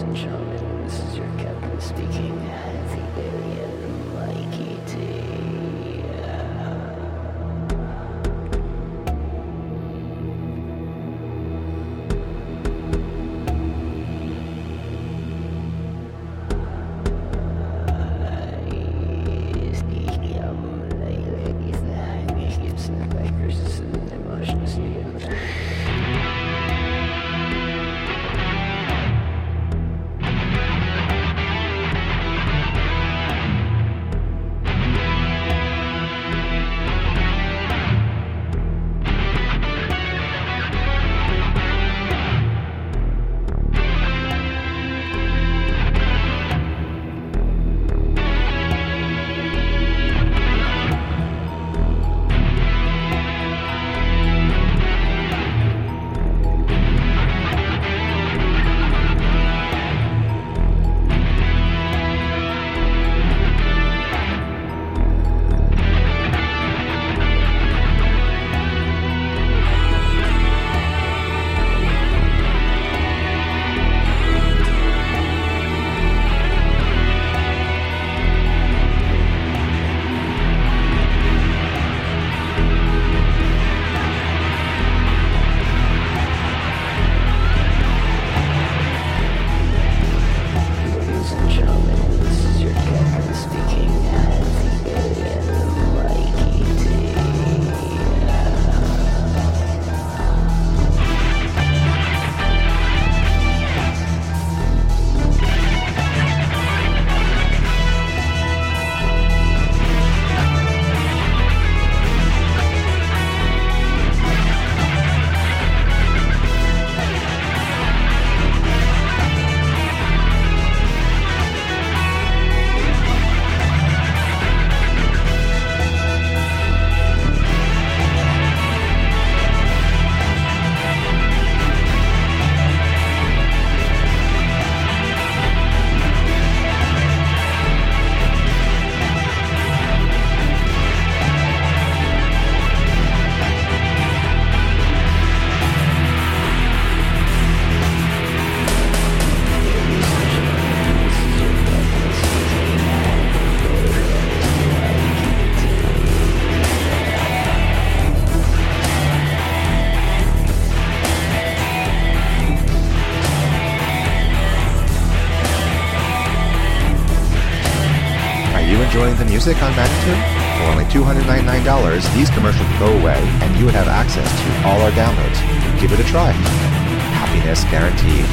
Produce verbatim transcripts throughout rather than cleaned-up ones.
enjoying the music on Magnitude? For only two hundred ninety-nine dollars, these commercials would go away, and you would have access to all our downloads. Give it a try. Happiness guaranteed.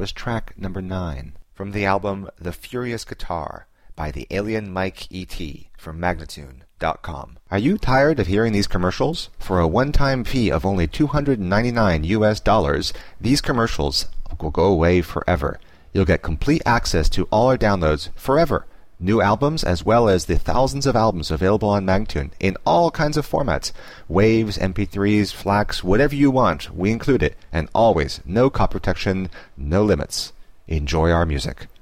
was track number nine from the album The Furious Guitar by the Alien Mike E T from Magnatune dot com. Are you tired of hearing these commercials? For a one-time fee of only two hundred ninety-nine U S dollars, these commercials will go away forever. You'll get complete access to all our downloads forever. New albums as well as the thousands of albums available on Magnatune in all kinds of formats. Waves, M P threes, FLACs, whatever you want, we include it. And always, no copy protection, no limits. Enjoy our music.